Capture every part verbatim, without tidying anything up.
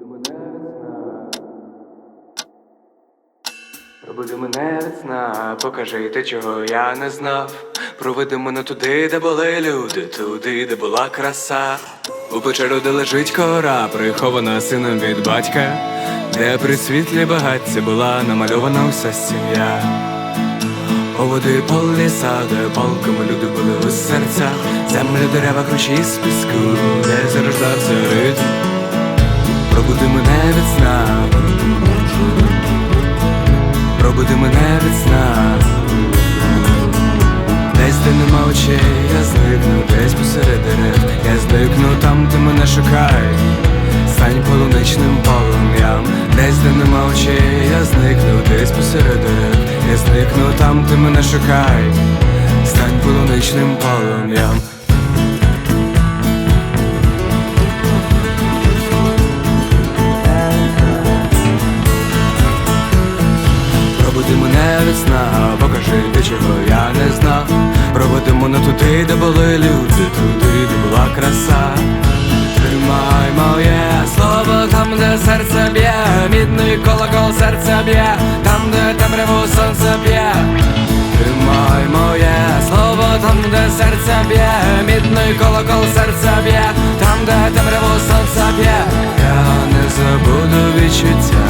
Пробуди мене від сна, покажи те, чого я не знав. Проведи мене туди, де були люди, туди, де була краса. У печеру, де лежить кора, прихована сином від батька, де при світлі багаття була намальована уся сім'я. У води по лісах, де палками люди були у серцях, землю, дерева, кручі з піску, де зарождався ритм. Пробуди мене від сна, пробуди мене від сна. Десь, де нема очей, я зникну, десь посеред дерев, я зникну там, де мене шукай. Стань полуничним полум'ям. Десь, де нема очей, я зникну, десь посеред дерев, я зникну там, де мене шукай. Стань полуничним полум'ям. Пробуди мене від сна, покажи те, чого я не знав. Проведи мене туди, де були люди, туди, де була краса. Тримай моє слово там, де серце б'є, мідний колокол серця б'є, там, де темряву сонце б'є. Тримай моє слово там, де серце б'є, мідний колокол серця б'є, там, де темряву сонце б'є. Я не забуду відчуття,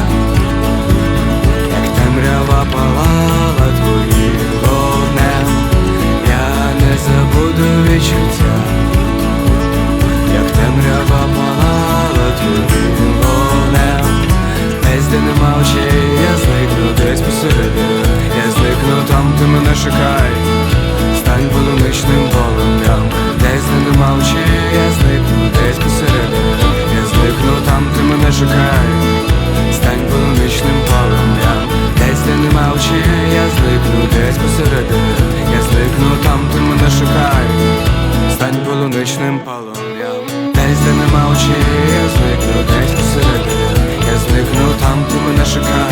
темрява палала твоїм вогнем. Я не забуду відчуття, як темрява палала твоїм вогнем. Десь, де нема очей, я зникну, десь посередині, я зникну там, де мене шукай. Стань полуничним полум'ям. Десь, де нема очей, я зникну, десь посередині, я зникну там, де мене шукай. Стань полуничним полум'ям. Десь, де нема очей, я зникну, десь посередині, я зникну там, де мене шукай. Стань полуничним полум'ям. Десь, де нема очей, я зникну, десь посередині, я зникну там, де мене шукай.